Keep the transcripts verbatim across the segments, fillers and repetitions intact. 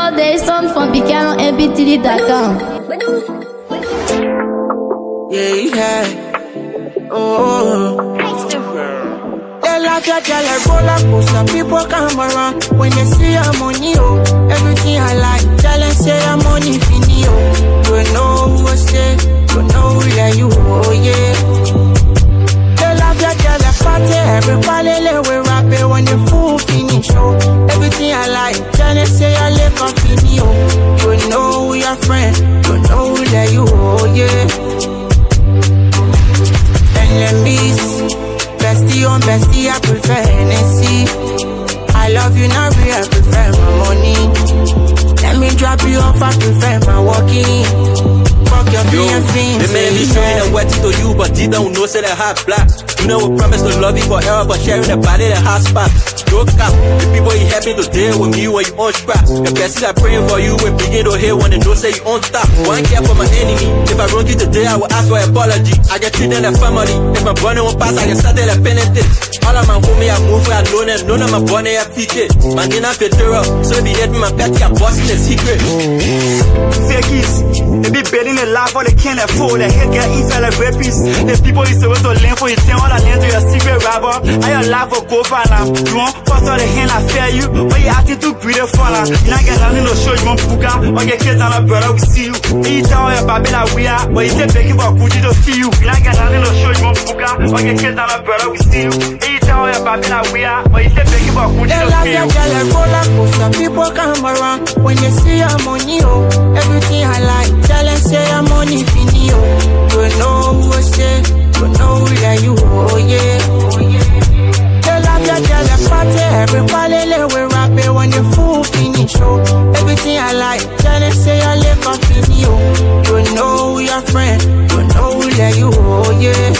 Downloadez son van Piano M P three dot com. Yeah, yeah. Oh. The life you tell a roller coaster. People come around when they see your money, oh. Everything I like, tell them say your money fini, oh. Don't know who I say, don't know who let you, oh yeah. The life you tell a party, everybody let we rap it when the fool finish, oh. Everything I like, tell them say your liquor fini, oh. Don't know who your friend, don't know who let you, oh yeah. Enemies, bestie on bestie, I prefer Hennessy. I love you, not real, I prefer my money. Let me drop you off, I prefer my walking. Fuck your being things. They may be showing the wet to you, but they don't know say the hot black. You know we promise to love you forever, but sharing the body, the hot spot. No cap, the people you happy to deal with me when you on scrap. The best is I praying for you when begin to hear when they don't say you on top. One care for my enemy. If I wrong you today, I will ask for apology. I get treated like family. If my brother won't pass, I get started like penalty. All of my homie, I move where I know them. None of my brother, I feed it. Man, then I fit up. So if you hit me, my petty, I'm bossing the secret. Fakies, they be betting the life or they can't afford. They hate get eat like rapists. The people is supposed to learn for you, tell all I learn to your secret rapper. I your life for go for now. You want pass all the hand, I fear you. But you acting too greedy for now. You not get nothing to show you want puka. Or get kids on a brother, we see you. And you tell all your baby that we are. But you say begging for Gucci to feel you. You not get nothing to show you want puka. Or get kids on a brother, we see you. And you tell all your baby that we are. But you say begging for Gucci to feel you. The roller coaster, people come around when they see your money, oh. Everything I like, tell them say your money fini, oh. Don't know who I say, don't know who let you, oh yeah. The love you tell the party, everybody let we rap it when the fool finish, oh. Everything I like, tell them say your liquor fini, oh. Don't know who your friend, don't know who let you, oh yeah.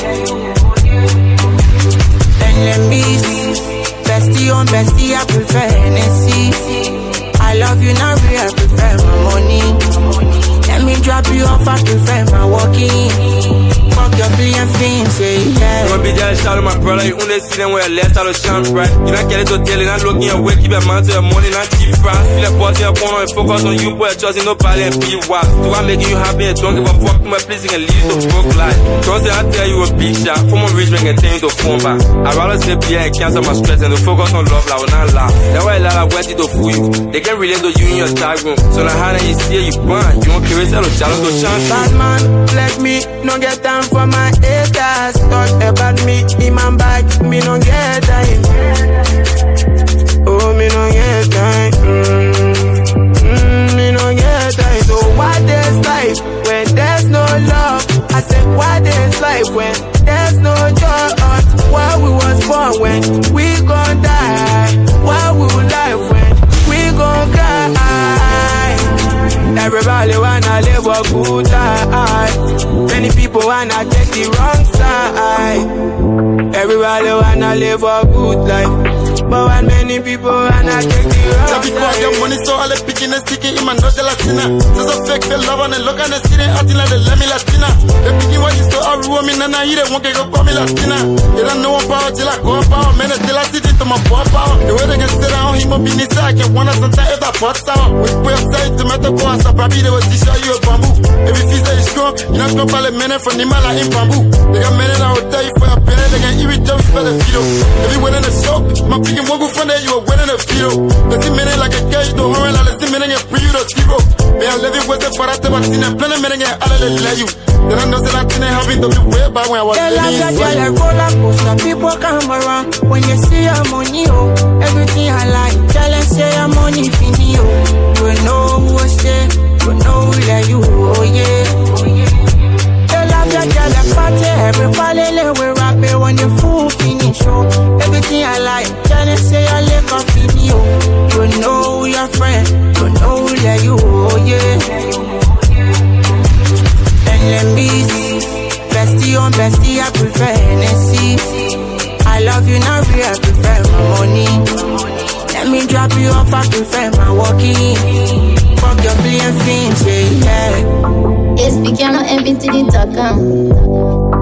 Enemies, bestie on bestie, I prefer Hennessy. I love you, not real, I prefer my money. Let me drop you off, I prefer my walking. Fuck your billion things, yeah. You wanna be there, shout out my brother. You only see them where left out of shine bright. You not get it to tell it, not looking away, keep your mind to your money, not cheap fries. Feel like boss, you're born and focus on you, boy, trusting nobody and be wise. Do I making you happy and don't give a fuck, my please, and leave you to broke life. Trust I tell you a big shot, from a rich man can tell you to phone back. I'd rather say beer and cancel my stress and to focus on love, I will not laugh. That's why a lot of wet to fool you. They can relate to you in your tag room. So now how do you see you burn? You won't carry sell a challenge to chance. Bad man, let me, no get time for my haters. Talk about me, in my bag, me no get time. Oh, me no get time. Mm, mm, me no get time. So why there's life when there's no love? I said why there's life when there's no joy? Why we was born when we gon' die? Why we will live when we gon' cry? Everybody wanna live a good life. Many people wanna take the wrong side. Everybody wanna live a good life. But when many people wanna take the wrong side. Because your money so all the picking and sticking in my nose de Latina. Just a fake feel love and look and see them acting like they let me Latina. The picking what is so all ruin me and I hear them won't get go call me Latina. You don't know one power till I go power. Man, till I sit into my power power. The way they can sit down, he must be inside. I can wanna sometimes if I put sound. We put a side to make the boss. So probably they will teach you a bamboo. If you feel that it's strong, you're not gonna call a minute from the mala in bamboo. They got men and I will tell you for a penny. They can irritate you for the video. If you win in the show, my picking won't go from there, you are winning the video. Let's see minute like a girl, you don't hurry, let's see minute and pre you the zero. They are living with the father, but in a plan of minute and I'll let you. Then I know that I didn't have it to be way back when I was living. The roller coaster, people come around when they see your money, oh. Everything I like, tell them say your money fini, oh. You know who I say, you know who let you, oh yeah. They love you, tell the party, everybody let we rap it when the fool finish, oh. Everything I like, tell them say your liquor fini, oh. You know your friend, you know who let you, oh yeah. Enemies, bestie on bestie, I prefer Hennessy. I love you, not real, I prefer my money. Let me drop you off, I prefer my walking. Fuck your billion things, yeah. It's Piano M P three dot com.